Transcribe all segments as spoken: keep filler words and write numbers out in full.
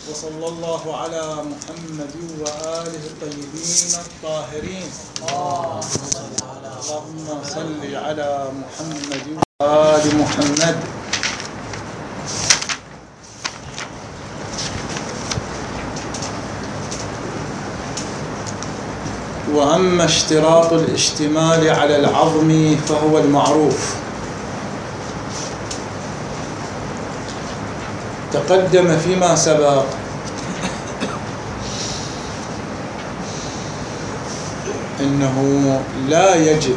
وصلى الله على محمد وآله الطيبين الطاهرين. اللهم صل على محمد وآل محمد. وأما اشتراط الاشتمال على العظم فهو المعروف. تقدم فيما سبق أنه لا يجب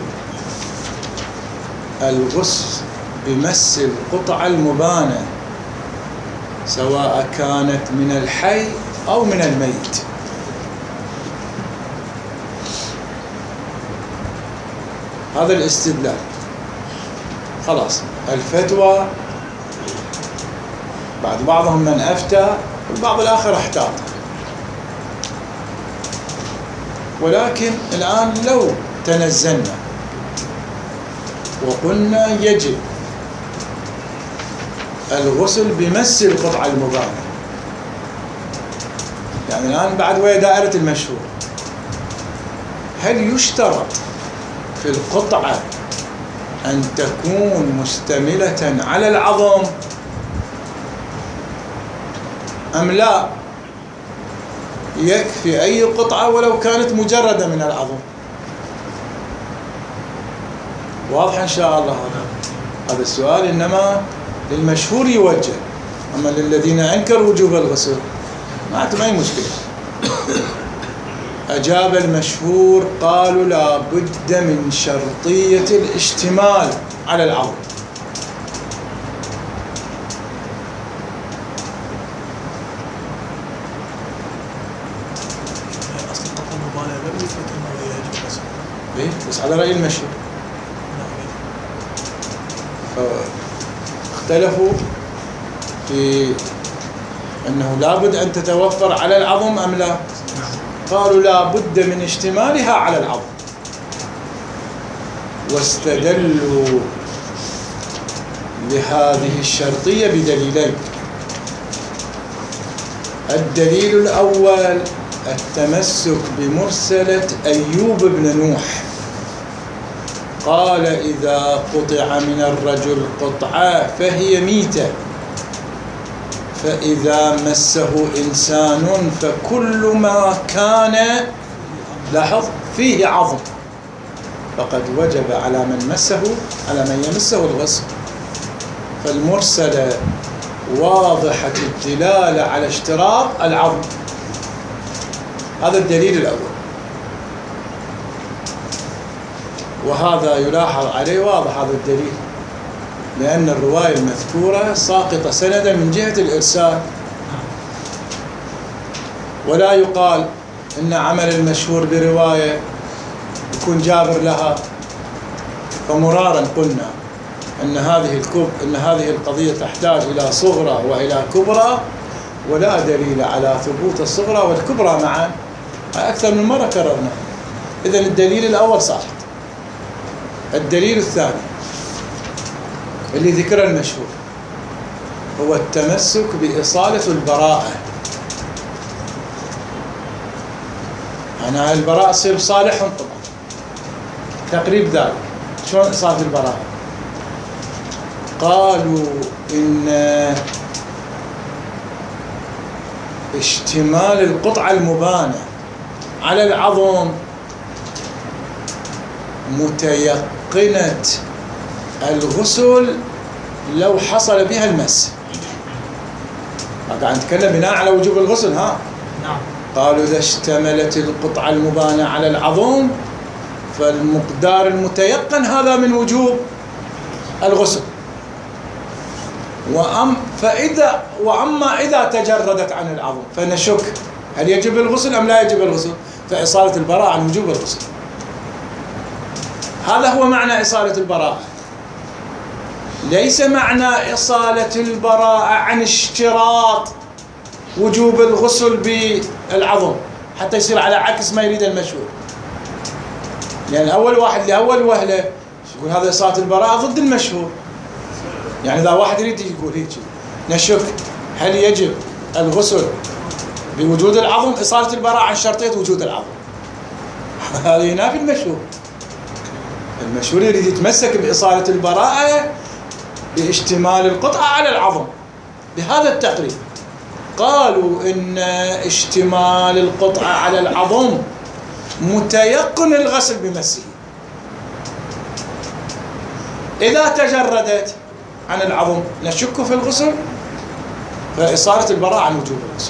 الغسل بمس القطعة المبانة سواء كانت من الحي أو من الميت. هذا الاستدلال خلاص. الفتوى بعد بعضهم من أفتى والبعض الآخر احتاط، ولكن الآن لو تنزلنا وقلنا يجب الغسل بمس القطعة المبانة، يعني الآن بعد ويا دائرة المشهور، هل يشترط في القطعة أن تكون مشتملة على العظم أم لا؟ يكفي أي قطعة ولو كانت مجردة من العظم. واضح إن شاء الله هذا هذا السؤال إنما للمشهور يوجه، أما للذين أنكروا وجوب الغسل ما عندهم أي مشكلة. أجاب المشهور قالوا لا بد من شرطية الاشتمال على العظم. إيه؟ بس على رأي المشهور. اختلفوا في أنه لابد أن تتوفر على العظم أم لا. قالوا لا بد من اشتمالها على العظم، واستدلوا لهذه الشرطية بدليلين. الدليل الأول التمسك بمرسلة أيوب بن نوح، قال إذا قطع من الرجل قطعة فهي ميتة، فإذا مسه إنسان فكل ما كان لاحظ فيه عظم فقد وجب على من مسه على من يمسه الغسل. فالمرسلة واضحة الدلالة على اشتراط العظم. هذا الدليل الأول، وهذا يلاحظ عليه واضح هذا الدليل، لأن الرواية المذكورة ساقطة سندا من جهة الإرسال، ولا يقال إن عمل المشهور برواية يكون جابر لها. فمرارا قلنا أن هذه الكب أن هذه القضية تحتاج إلى صغرى وإلى كبرى، ولا دليل على ثبوت الصغرى والكبرى معا، أكثر من مرة كررنا. إذن الدليل الأول ساقط. الدليل الثاني اللي ذكر المشهور هو التمسك بإصالة البراءة. أنا البراءة تصير صالح طبعا تقريب ذلك. شلون إصالة البراءة؟ قالوا إن اشتمال القطعة المبانة على العظم متيقنة الغسل لو حصل بها المس. قاعد نتكلم بناء على وجوب الغسل. ها نعم. قالوا إذا اشتملت القطعة المبانة على العظم فالمقدار المتيقن هذا من وجوب الغسل. وأم فإذا وأما إذا تجردت عن العظم فنشك هل يجب الغسل أم لا يجب الغسل، فإصالة البراءة عن وجوب الغسل. هذا هو معنى إصالة البراءة، ليس معنى إصالة البراءة عن اشتراط وجوب الغسل بالعظم حتى يصير على عكس ما يريد المشهور. يعني أول واحد لأول وهلة يقول هذا إصالة البراءة ضد المشهور. يعني إذا واحد يريد يقول هيك نشك هل يجب الغسل بوجود العظم إصالة البراءة عن شرطية وجود العظم. هذا ينافي المشهور. المشهور يريد يتمسك بإصالة البراءة باشتمال القطعة على العظم بهذا التقريب. قالوا إن اشتمال القطعة على العظم متيقن الغسل بمسه. إذا تجردت عن العظم نشك في الغسل، فإصالة البراءة عن وجوب الغسل.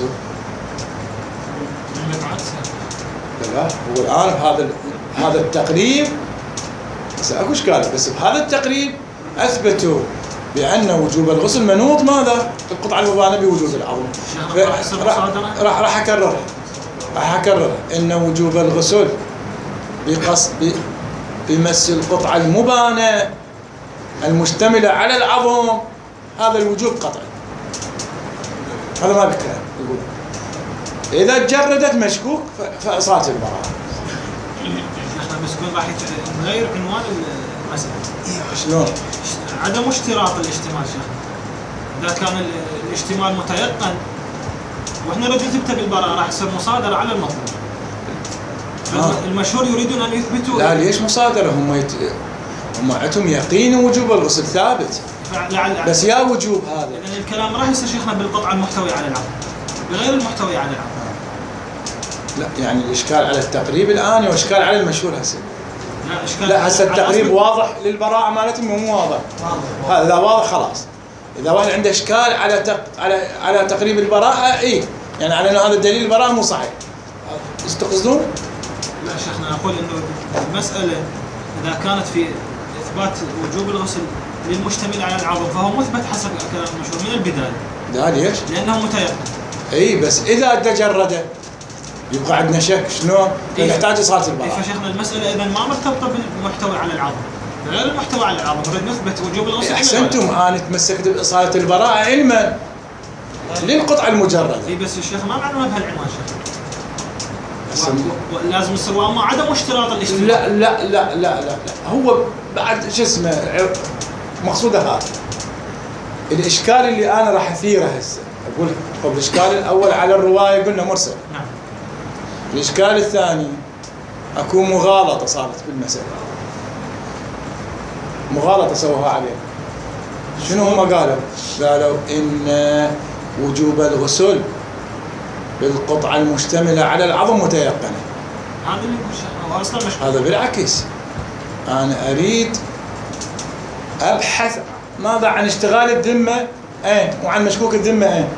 لا هو الآن هذا هذا التقريب سأقول ايش قال، بس بهذا التقريب أثبتوا بأن وجوب الغسل منوط ماذا؟ القطعة المبانة بوجود العظم. راح راح أكرر راح أكرر إن وجوب الغسل بقصد بمس القطعة المبانة المشتملة على العظم هذا الوجوب قطعي. هذا ما بكلام يقول إذا تجردت مشكوك فإصالة البراءة. احنا مسكون راح نغير عنوان المسألة. شلون؟ عدم اشتراط الاشتمال شيخنا. إذا كان الاشتمال متيقن واحنا نريد نثبت بالبراءة راح يصير مصادرة على المطلوب. آه. المشهور يريدون أن يثبتوا. لا ليش مصادرة؟ هم يت... هم عندهم يقين وجوب الغسل ثابت. بس يا وجوب هذا. لأن الكلام راح يصير شيخنا بالقطعة المحتوية على العظم بغير المحتوية على العظم. لا يعني الإشكال على التقريب الآن وإشكال على المشهور هسه. لا إشكال. لا هسه التقريب واضح للبراءة مالتهم مو واضح. هذا إذا واضح خلاص. إذا واحد عنده إشكال على تق... على على تقريب البراءة إيه يعني على أنه هذا الدليل البراءة مو صحيح. تقصدون؟ لا شيخنا أقول إنه المسألة إذا كانت في إثبات وجوب الغسل للمشتمل على العظم فهو مثبت حسب كلام المشهور من البداية. ده ليش؟ لأنه متيقن. اي بس اذا تجرد يبقى عندنا شك شنو؟ إيه؟ نحتاج إصالة البراءة. إيه فشيخنا المسألة إذا ما مرتبطة بالمحتوى على العظم غير المحتوى على العظم نريد نثبت وجوب الغسل. أحسنتم أنا تمسكت بإصالة البراءة علما للقطعة المجردة. اي بس الشيخ ما معنى بهالعنوان شيخ. لازم يصير واما عدم اشتراط الاشتراط. لا لا لا لا لا, لا. هو بعد شو اسمه مقصوده هذا. الإشكال اللي أنا راح أثيره هسه أقول طب الإشكال الأول على الرواية قلنا مرسل. نعم. الإشكال الثاني أكون مغالطة صارت بالمسألة. مغالطة سووها عليه. شنو هم قالوا؟ قالوا إن وجوب الغسل بالقطعة المشتملة على العظم متيقنة. هذا اللي يقول شيخنا هو أصلا مش. هذا بالعكس. أنا أريد أبحث ماذا عن اشتغال الذمة ايه وعن مشكوك الذمة ايه.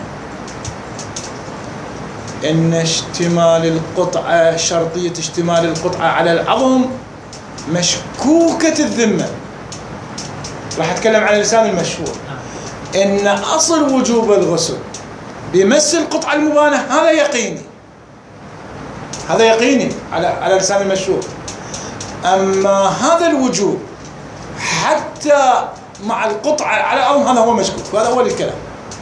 إن اشتمال القطعة شرطية اشتمال القطعة على العظم مشكوكة الذمة. راح أتكلم عن لسان المشهور. إن أصل وجوب الغسل بمس القطعة المبانة هذا يقيني. هذا يقيني على على لسان المشهور. أما هذا الوجوب حتى مع القطعة على العظم هذا هو مشكوك. وهذا أول الكلام.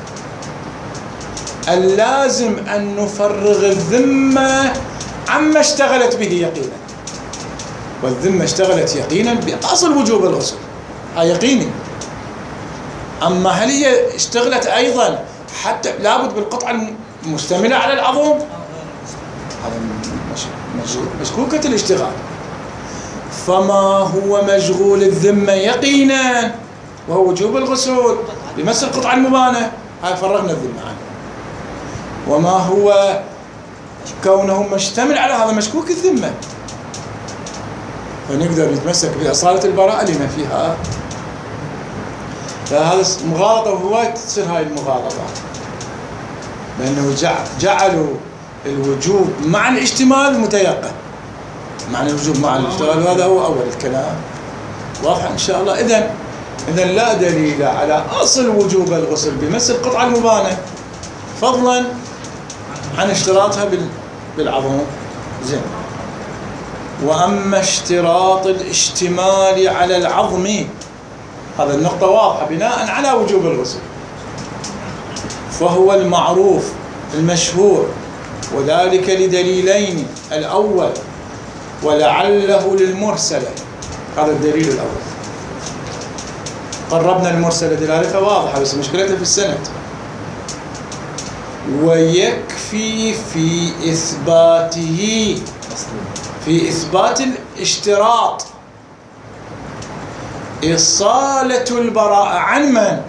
اللازم أن نفرغ الذمة عما اشتغلت به يقينا. والذمة اشتغلت يقينا بأصل وجوب الغسل. هذا يقيني. أما هل هي اشتغلت أيضا حتى لابد بالقطعة المشتملة على العظم؟ هذا مشكوكة الاشتغال. فما هو مشغول الذمة يقينا وهو وجوب الغسل بمس القطعة المبانة هاي فرغنا الذمة عنه. وما هو كونه مشتمل على هذا مشكوك الذمة فنقدر نتمسك بأصالة البراءة لما فيها. فهذا مغالطة وهواية تصير هاي المغالطة لأنه جعلوا الوجوب مع الاشتمال متيقن. معنى الوجوب مع الاشتغال وهذا هو أول الكلام. واضح إن شاء الله. إذن إذن لا دليل على أصل وجوب الغسل بمس القطعة المبانة فضلا عن اشتراطها بالعظم. زين. وأما اشتراط الاشتمال على العظم هذا النقطة واضحة بناء على وجوب الغسل فهو المعروف المشهور وذلك لدليلين. الأول ولعله للمرسلة. هذا الدليل الأول. قربنا المرسلة دلالتها واضحة بس مشكلتها في السند. ويكفي في إثباته، في إثبات الاشتراط، إصالة البراءة عن من؟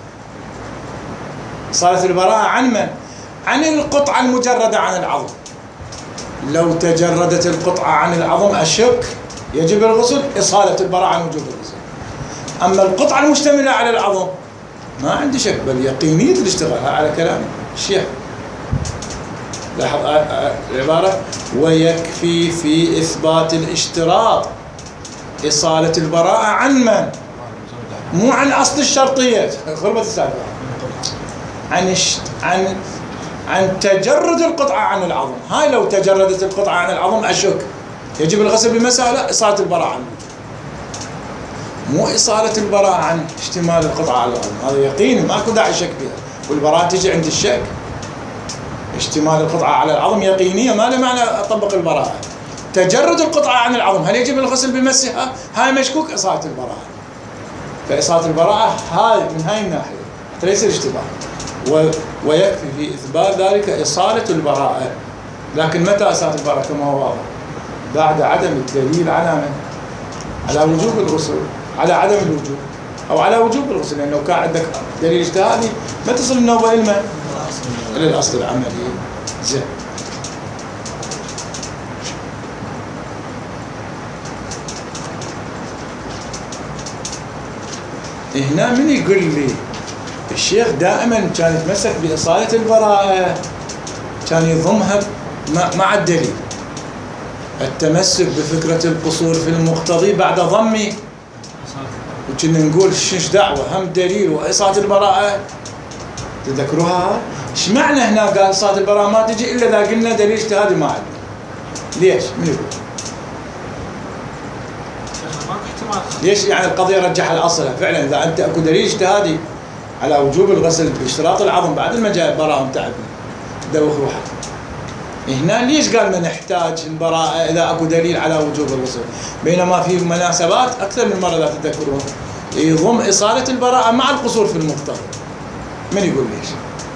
إصالة البراءة عن من؟ عن القطعة المجردة عن العظم. لو تجردت القطعة عن العظم أشك يجب الغسل، إصالة البراءة عن وجوب الغسل. أما القطعة المشتملة على العظم ما عندي شك، بل يقينية الاشتغال على كلام الشيخ. لاحظ العبارة ويكفي في إثبات الاشتراط إصالة البراءة عن من؟ مو عن أصل الشرطية، غربة السالفة، عن عن عن تجرد القطعة عن العظم. هاي لو تجردت القطعة عن العظم أشك يجب الغسل بمسألة إصالة البراءة عنه، مو إصالة البراءة عن اشتمال القطعة على العظم. هذا يقيني ماكو داعي شك فيها، والبراءة تجي عند الشك. اشتمال القطعة على العظم يقينية، ما له معنى أطبق البراءة. تجرد القطعة عن العظم هل يجب الغسل بمسها؟ هاي مشكوك إصالة البراءة. فإصالة البراءة هاي من هاي الناحية ليس الاشتباه، ويكفي في إثبات ذلك إصالة البراءة. لكن متى إصالة البراءة كما هو واضح؟ بعد عدم الدليل على من؟ على وجوب الغسل، على عدم الوجوب أو على وجوب الغسل. لأنه كان عندك دليل اجتهادي ما تصل النوبة إلى إلى الأصل العملي. زين. هنا من يقول لي الشيخ دائما كان يتمسك بإصالة البراءة، كان يضمها مع الدليل، التمسك بفكرة القصور في المقتضي بعد ضمي. وكنا نقول شنش دعوة هم دليل وإصالة البراءة، تذكروها؟ ايش معنى هنا قال إصالة البراءة ما تجي إلا إذا قلنا دليل اجتهادي ما عندنا؟ ليش؟ من يقول؟ ليش يعني القضية رجح الأصل؟ فعلا إذا أنت أكو دليل اجتهادي على وجوب الغسل باشتراط العظم بعد ما جاء البراءة متعبنا دوخ روحك. هنا ليش قال ما نحتاج البراءة إذا أكو دليل على وجوب الغسل؟ بينما في مناسبات أكثر من مرة لا تتذكرون يضم إصالة البراءة مع القصور في المقتضى. من يقول ليش؟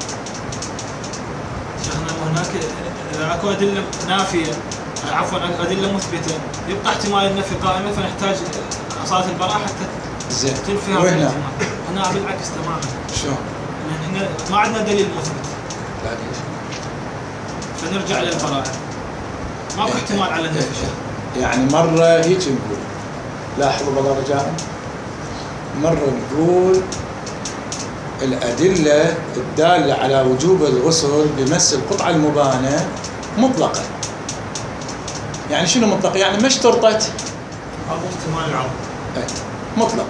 هناك إذا أكو أدلة نافية عفوا أدلة مثبتة يبقى احتمال النفي قائمة، فنحتاج إصالة البراءة حتى زين. تنفيها. وهنا هنا بالعكس تماما. شلون؟ هنا ما عندنا دليل مثبت. لا ليش؟ فنرجع للبراءة. ماكو احتمال على النفي. يعني مرة هيك نقول، لاحظوا بالله رجاء، مرة نقول الأدلة الدالة على وجوب الغسل بمس القطعة المبانة مطلقة. يعني شنو مطلقة؟ يعني ما اشترطت احتمال العظم مطلقة.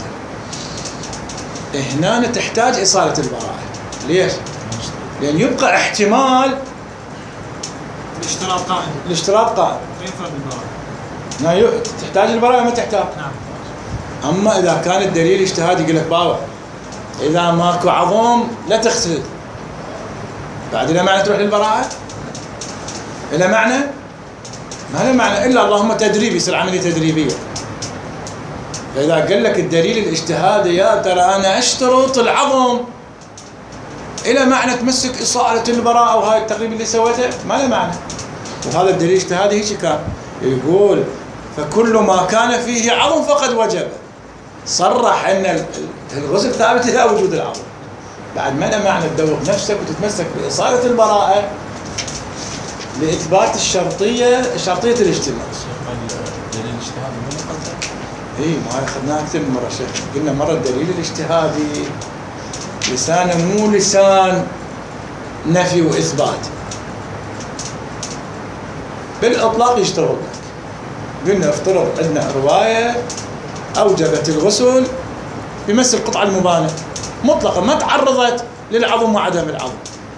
هنا تحتاج إصالة البراءة. ليش؟ لأن يبقى احتمال الاشتراط قائم. الاشتراط قائم. كيف البراءة؟ هنا تحتاج البراءة ما تحتاج. نعم. أما إذا كان الدليل اجتهادي يقول لك باوع إذا ماكو عظم لا تغسل، بعد له معنى تروح للبراءة؟ إلى معنى؟ ما له معنى إلا اللهم تدريبي، يصير عملية تدريبية. فإذا قال لك الدليل الاجتهادي يا ترى أنا أشترط العظم، إلى معنى تمسك إصالة البراءة وهاي التقريب اللي سويته ما له معنى. وهذا الدليل الاجتهادي هيك كان يقول فكل ما كان فيه عظم فقد وجب، صرح أن الغسل ثابت إلى وجود العظم. بعد ما له معنى تدوق نفسك وتتمسك بإصالة البراءة لإثبات الشرطية شرطية الاجتماع. دليل الاجتهادي من قصدك؟ إيه ما أخذناها أكثر من مرة شيخ. قلنا مرة الدليل الاجتهادي لسانه مو لسان نفي وإثبات، بالإطلاق يشترط لك. قلنا افترض عندنا رواية أوجبت الغسل بمس القطعة المبانة مطلقا ما تعرضت للعظم وعدم العظم،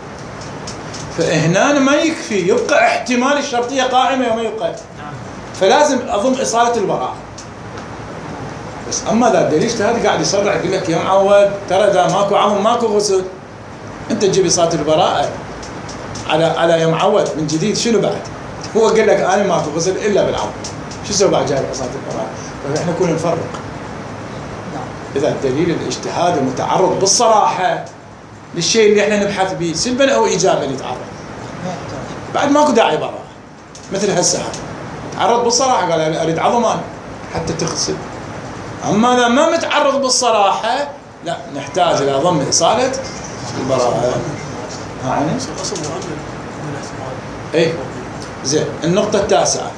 فهنا ما يكفي، يبقى احتمال الشرطية قائمة وما يبقى، فلازم أضم إصالة البراءة. بس أما ذا الدليل اجتهادي قاعد يصرح يقول لك يا معود ترى ذا ماكو عظم ماكو غسل، أنت تجيب إصالة البراءة على على يا معود من جديد. شنو بعد؟ هو قال لك أنا ماكو غسل إلا بالعظم، شو سوى بعد جايب إصالة البراءة؟ فإحنا كنا نفرق. إذا الدليل الاجتهادي متعرض بالصراحة للشيء اللي احنا نبحث به سلبا او ايجابا يتعرض، بعد ماكو داعي براءة. مثل هسه تعرض بالصراحه قال اريد عظمان حتى تغسل، اما اذا ما متعرض بالصراحه لا نحتاج الى ضم اصاله البراءه. ها اي زين. النقطه التاسعه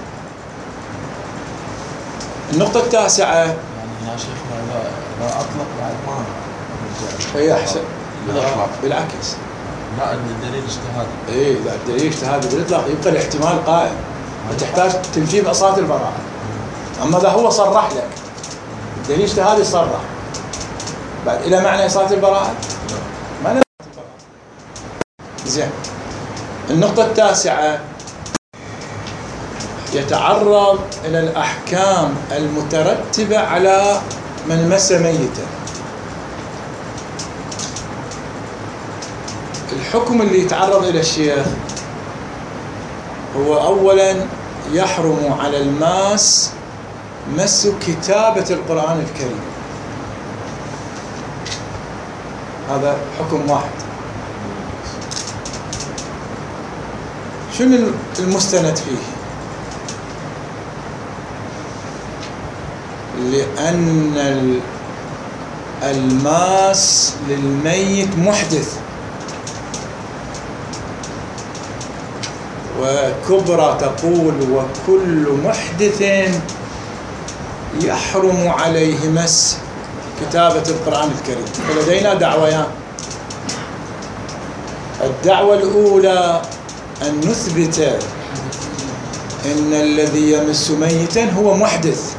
النقطه التاسعه يعني يا شيخنا اذا اذا اطلق بعد ما هي احسن بالإطلاق. بالعكس. لا الدليل اجتهادي. اي اذا الدليل اجتهادي بالاطلاق يبقى الاحتمال قائم وتحتاج تنفيذ اصاله البراءه. اما اذا هو صرح لك الدليل اجتهادي صرح بعد الى معنى اصاله البراءه ما له زين. النقطه التاسعه يتعرض الى الاحكام المترتبه على من مس ميتا. الحكم اللي يتعرض الى الشيخ هو اولا يحرم على الماس مس كتابة القرآن الكريم، هذا حكم واحد. شنو المستند فيه؟ لأن الماس للميت محدث، وكبرى تقول وكل محدث يحرم عليه مس كتابة القرآن الكريم. فلدينا دعويان. الدعوة الأولى أن نثبت أن الذي يمس ميتا هو محدث،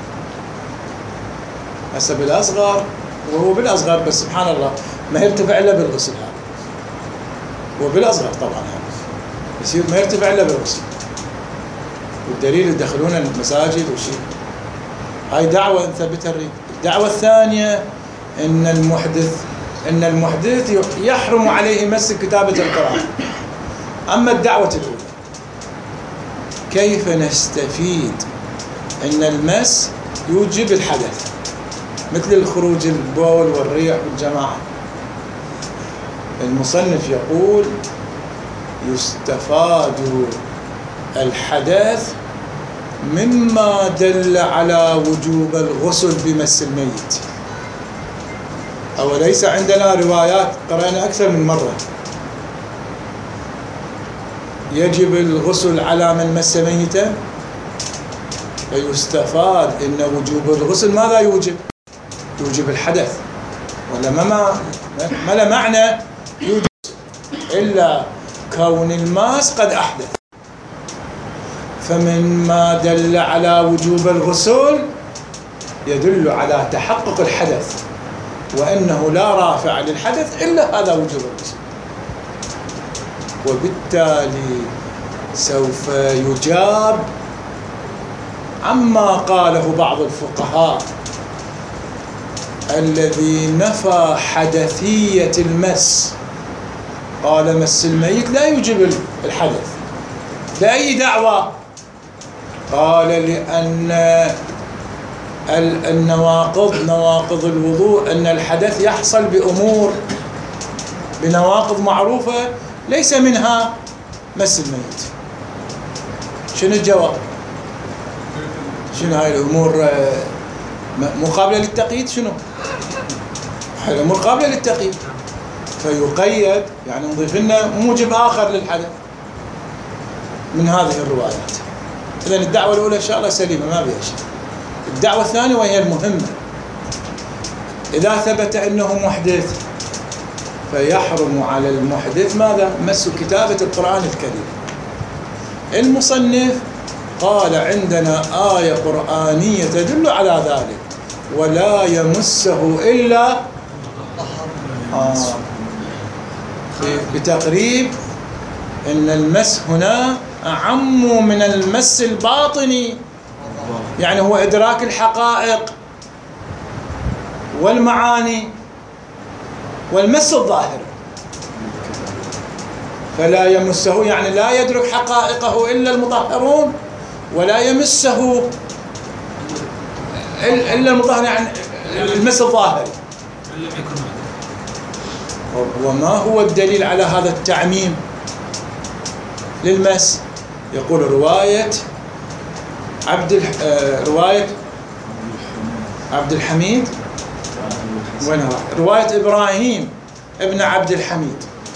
هسه بالأصغر وهو بالأصغر بس سبحان الله ما يرتفع إلا بالغسل، هذا وبالأصغر طبعا هذا يصير ما يرتفع إلا بالغسل، والدليل يدخلون المساجد وشيء. هاي دعوة نثبتها الريد. الدعوة الثانية أن المحدث أن المحدث يحرم عليه مس كتابة القرآن. أما الدعوة الأولى كيف نستفيد أن المس يوجب الحدث مثل الخروج البول والريح والجماعة؟ المصنف يقول يستفاد الحدث مما دل على وجوب الغسل بمس الميت. أوليس عندنا روايات قرأنا أكثر من مرة يجب الغسل على من مس ميتا؟ فيستفاد أن وجوب الغسل ماذا يوجب؟ يوجب الحدث، ولا ما ما لا معنى يوجب إلا كون الماس قد أحدث. فمن ما دل على وجوب الغسل يدل على تحقق الحدث، وأنه لا رافع للحدث إلا هذا وجوب الغسل، وبالتالي سوف يجاب عما قاله بعض الفقهاء الذي نفى حدثية المس، قال مس الميت لا يوجب الحدث. لأي دعوة؟ قال لأن النواقض نواقض الوضوء أن الحدث يحصل بأمور بنواقض معروفة ليس منها مس الميت. شنو الجواب؟ شنو هاي الأمور مقابلة للتقييد؟ شنو؟ هاي الأمور قابلة للتقييد، فيقيد يعني نضيف لنا موجب آخر للحدث من هذه الروايات. إذن الدعوة الأولى إن شاء الله سليمة ما بها شيء. الدعوة الثانية وهي المهمة، إذا ثبت أنه محدث فيحرم على المحدث ماذا؟ مس كتابة القرآن الكريم. المصنف قال عندنا آية قرآنية تدل على ذلك، ولا يمسه إلا آه بتقريب إن المس هنا أعم من المس الباطني، يعني هو إدراك الحقائق والمعاني والمس الظاهر. فلا يمسه يعني لا يدرك حقائقه إلا المطهرون، ولا يمسه إلا المطهر يعني المس الظاهر. وما هو الدليل على هذا التعميم للمس؟ يقول رواية عبد الح... رواية عبد الحميد وينها؟ رواية إبراهيم ابن عبد الحميد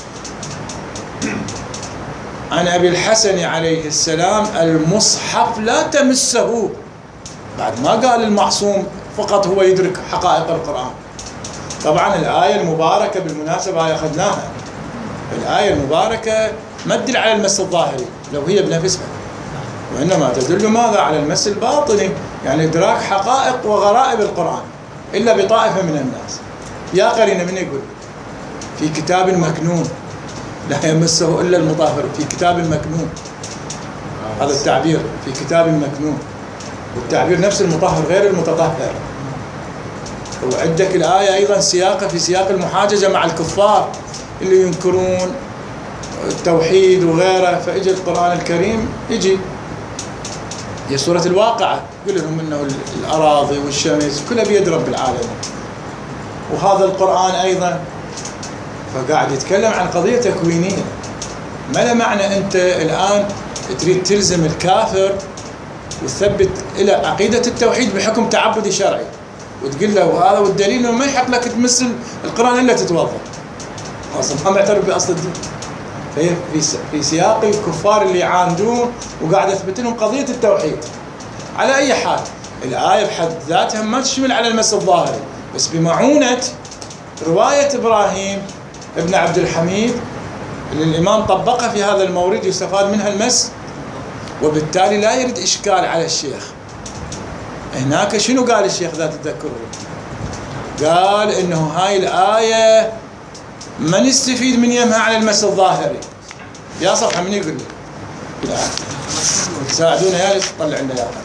عن أبي الحسن عليه السلام: المصحف لا تمسه. بعد ما قال المعصوم فقط هو يدرك حقائق القرآن. طبعا الآية المباركة بالمناسبة هاي أخذناها، الآية المباركة ما تدل على المس الظاهري لو هي بنفسها، وإنما تدل ماذا؟ على المس الباطني، يعني إدراك حقائق وغرائب القرآن إلا بطائفة من الناس. يا قرينة من يقول في كتاب مكنون لا يمسه إلا المطهر، في كتاب مكنون، هذا التعبير في كتاب مكنون، والتعبير نفس المطهر غير المتطهر. وعندك الآية أيضا سياقة في سياق المحاججة مع الكفار اللي ينكرون التوحيد وغيره، فإجي القرآن الكريم يجي هي سورة الواقعة يقول لهم إنه الأراضي والشمس كلها بيد رب العالمين، وهذا القرآن أيضا فقاعد يتكلم عن قضية تكوينية. ما له معنى أنت الآن تريد تلزم الكافر وتثبت إلى عقيدة التوحيد بحكم تعبدي شرعي وتقول له وهذا والدليل إنه ما يحق لك تمس القرآن إلا تتوضأ، أصلا ما معترف بأصل الدين. فهي في في سياق الكفار اللي يعاندون وقاعد يثبت لهم قضية التوحيد. على أي حال الآية بحد ذاتها ما تشمل على المس الظاهري، بس بمعونة رواية إبراهيم ابن عبد الحميد اللي الإمام طبقها في هذا المورد يستفاد منها المس، وبالتالي لا يرد إشكال على الشيخ. هناك شنو قال الشيخ ذات تذكرون؟ قال إنه هاي الآية ما نستفيد من يمها على المس الظاهري. يا صفحة من يقول لي ساعدونا يا ريت طلع لنا يا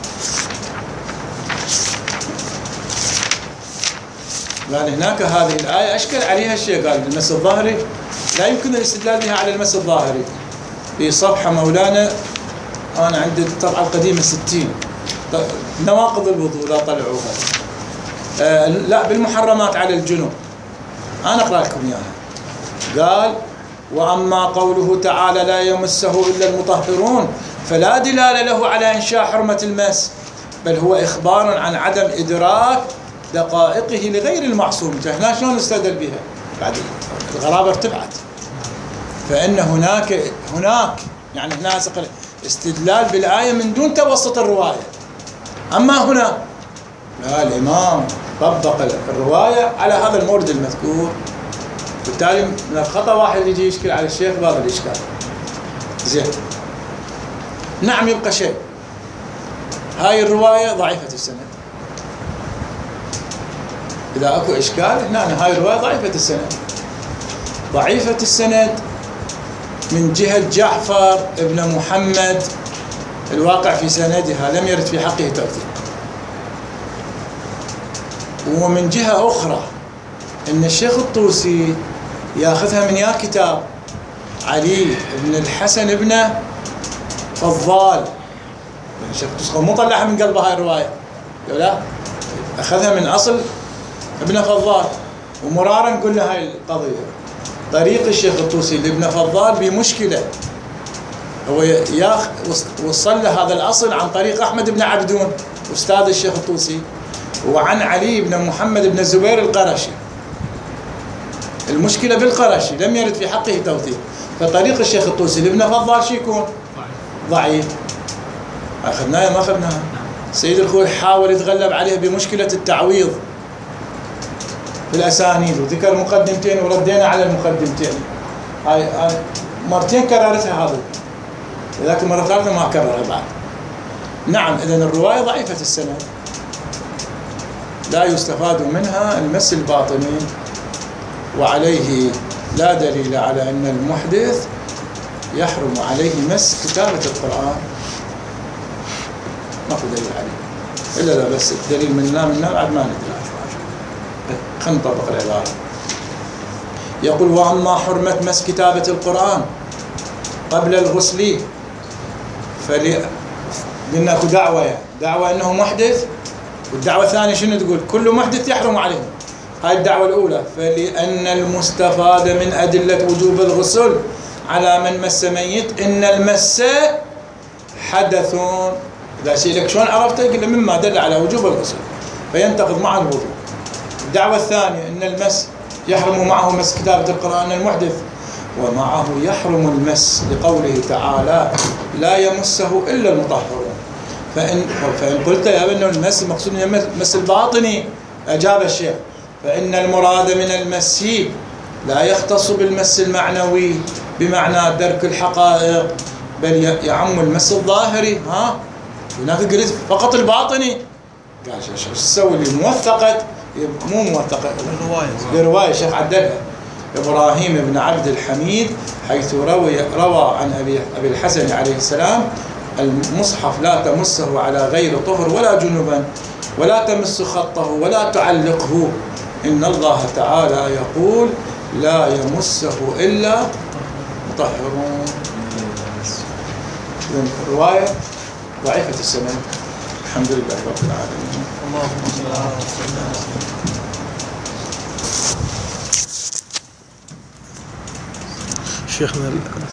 قال هناك هذه الآية أشكل عليها الشيء، قال المس الظاهري لا يمكن الاستدلال بها على المس الظاهري. في صفحة مولانا أنا عندي الطبعة القديمة ستين نواقض الوضوء لا طلعوها، آه لا بالمحرمات على الجنوب، أنا أقرأ لكم إياها. قال وأما قوله تعالى لا يمسه إلا المطهرون فلا دلالة له على إنشاء حرمة المس، بل هو إخبار عن عدم إدراك دقائقه لغير المعصوم. هنا شلون نستدل بها؟ بعد الغرابة ارتفعت، فإن هناك هناك يعني هنا استدلال بالآية من دون توسط الرواية. أما هنا لا، الإمام طبق الرواية على هذا المورد المذكور، بالتالي من الخطأ واحد يجي يشكل على الشيخ باب الإشكال. زين، نعم يبقى شيء، هاي الرواية ضعيفة السند. إذا أكو إشكال هنا هاي الرواية ضعيفة السند، ضعيفة السند من جهة جعفر ابن محمد الواقع في سندها لم يرد في حقه توثيق، ومن جهة أخرى إن الشيخ الطوسي ياخذها من يا كتاب علي بن الحسن بن فضال. الشيخ الطوسي مو طلعها من قلبه هاي الرواية، لا أخذها من أصل ابن فضال، ومرارا قلنا هاي القضية. طريق الشيخ الطوسي لابن فضال بمشكلة، هو ياخ وصل له هذا الأصل عن طريق أحمد بن عبدون أستاذ الشيخ الطوسي، وعن علي بن محمد بن الزبير القرشي. المشكلة بالقرشي لم يرد في حقه توثيق، فطريق الشيخ الطوسي لابن فضال شي يكون ضعيف. أخذناها ما أخذناها؟ سيد الخوي حاول يتغلب عليها بمشكلة التعويض بالأسانيد، وذكر مقدمتين وردينا على المقدمتين. هاي مرتين كررتها هذا، لكن مرة ثالثة ما كررها بعد. نعم، إذن الرواية ضعيفة السند، لا يستفاد منها المس الباطني، وعليه لا دليل على أن المحدث يحرم عليه مس كتابة القرآن، ما في دليل عليه إلا لا، بس الدليل منا منا بعد ما ندري. خلينا نطبق العبارة. يقول وأما حرمة مس كتابة القرآن قبل الغسل فلي قلنا اكو دعوة دعوة أنه محدث، والدعوة الثانية شنو تقول؟ كل محدث يحرم عليه. هاي الدعوة الأولى. فلأن المستفاد من أدلة وجوب الغسل على من مس ميت إن المس حدث. إذا سئلك شلون عرفت؟ قل مما دل على وجوب الغسل فينتقض مع الوضوء. الدعوة الثانية إن المس يحرم معه مس كتابة القرآن المحدث، ومعه يحرم المس لقوله تعالى لا يمسه إلا المطهرون. فإن, فإن قلت يا ابن المس المقصود المس الباطني، أجاب الشيخ فإن المراد من المس لا يختص بالمس المعنوي بمعنى درك الحقائق، بل يعم المس الظاهري. ها هناك قلت فقط الباطني، قال شو تسوي لي موثقة؟ مو موثقة برواية الشيخ عدلها إبراهيم بن عبد الحميد، حيث روي روى عن أبي أبي الحسن عليه السلام المصحف لا تمسه على غير طهر ولا جنبا، ولا تمس خطه ولا تعلقه، إن الله تعالى يقول لا يمسه إلا مطهرون. الرواية ضعيفة السند. الحمد لله رب العالمين. اللهم صل على سيدنا شيخنا